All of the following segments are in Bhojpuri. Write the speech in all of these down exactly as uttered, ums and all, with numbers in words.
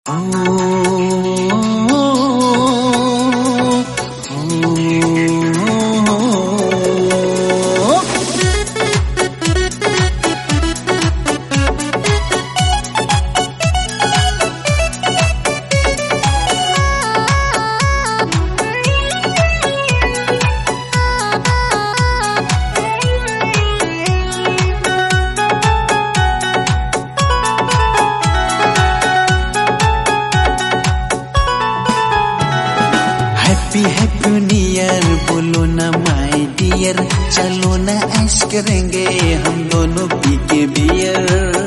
हैप्पी हैप्पी न्यू ईयर बोलो ना माय डियर, चलो ना ऐश करेंगे हम दोनों पी के beer.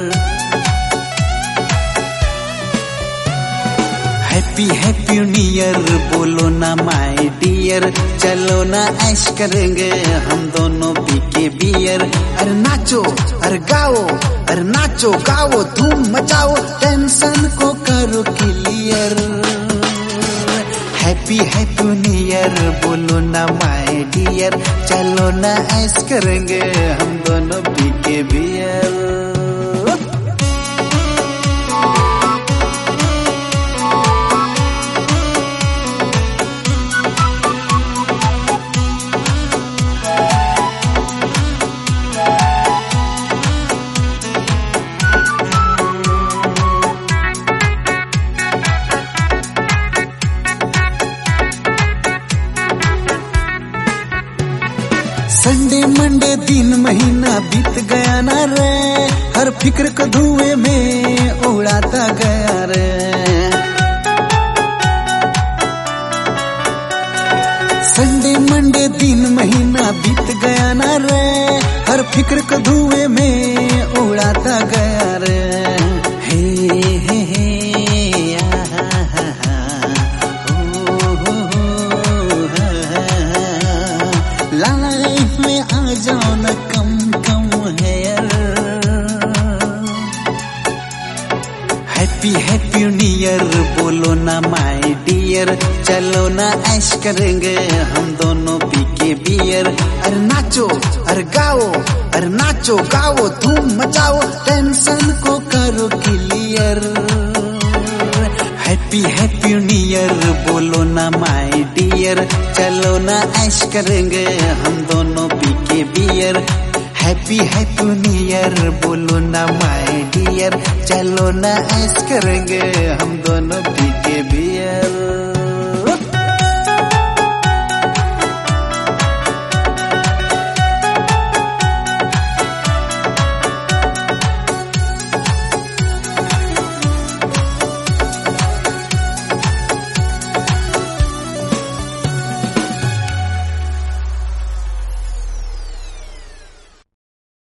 Happy happy new year बोलो ना माय डियर, चलो ना ऐश करेंगे हम दोनों पी के बियर। अरे नाचो अरे गाओ, अरे नाचो गाओ धूम मचाओ, टेंशन को करो clear. Happy happy new year बोलो ना माय डियर, चलो ना ऐश करेंगे हम दोनों पी के बियर। संडे मंडे दिन महीना बीत गया ना रे, हर फिक्र को धुएं में उड़ाता गया रे। संडे मंडे दिन महीना बीत गया ना रे, हर फिक्र को धुएं में उड़ाता गया रे। हे हे हे लाइफ में आ जाओ न कम कम है यार। हैप्पी हैप्पी न्यू ईयर बोलो ना माय डियर, चलो ना ऐश करेंगे हम दोनों पी के बियर। अरे नाचो अरे गाओ, अरे नाचो गाओ धूम मचाओ, टेंशन को करो clear. Happy happy new year बोलो ना माय डियर, चलो ना ऐश करेंगे हम दोनों पी के beer. Happy happy new year बोलो ना माय डियर, चलो ना ऐश करेंगे हम